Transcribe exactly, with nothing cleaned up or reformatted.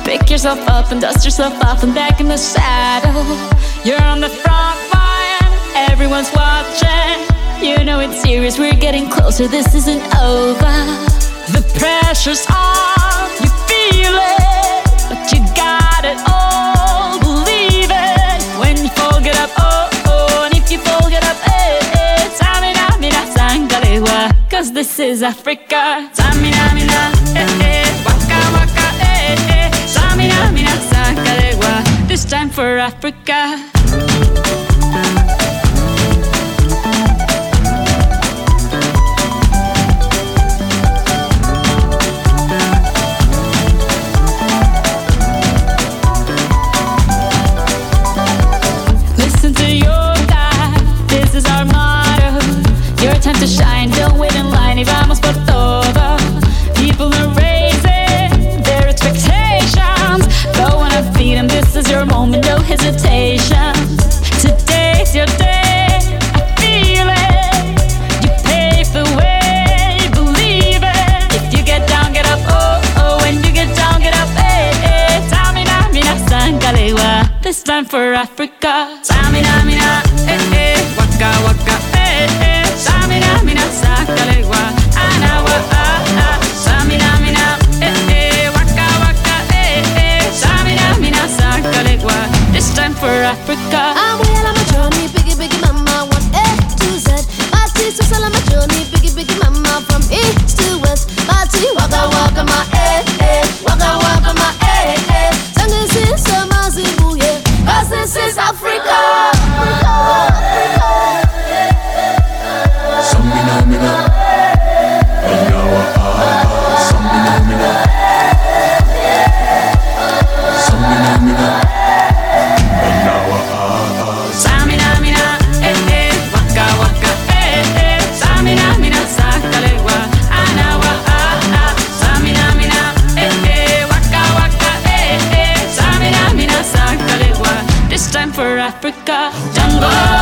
Pick yourself up and dust yourself off and back in the saddle. You're on the front line, everyone's watching. You know it's serious, we're getting closer, this isn't over. The pressure's on, you feel it, but you got it all, believe it. When you fall, get up, oh, oh, and if you fall, get up, eh, eh. Tamina, mina, sangalewa, cause this is Africa. Tamina, mina, eh, eh, waka, waka, eh, eh. Tamina, mina, sangalewa, this time for Africa. Time to shine, don't wait in line, y vamos por todo. People are raising their expectations. Go on and feed them, this is your moment, no hesitation. Today's your day, I feel it. You pave the way, believe it. If you get down, get up, oh, oh. When you get down, get up, eh, eh. Tamina, mina, sangalewa, this time for Africa. Tamina, mina, eh, eh. Waka, waka, eh, eh. Samina, mina, sakalewa, anawa, ah, ah. Samina, mina, eh, eh, waka, waka, eh, eh. Samina, mina, sakalewa, this time for Africa. I'm well on my journey, biggie, biggie, mama, one A to Z. My teeth so on my journey, biggie, biggie, mama, from east to west. My teeth, waka, waka, my eh, eh, waka, waka, my eh, eh. Tango is so mazibu, yeah, cause this is Africa. Samina mina, anawa ah ah. Samina mina, samina mina, anawa ah ah. Samina mina, eh eh, waka waka eh eh. Samina mina, sakalewa, anawa ah ah. Samina mina, eh eh, waka waka eh eh. Samina mina, sakalewa, this time for Africa. Jungle.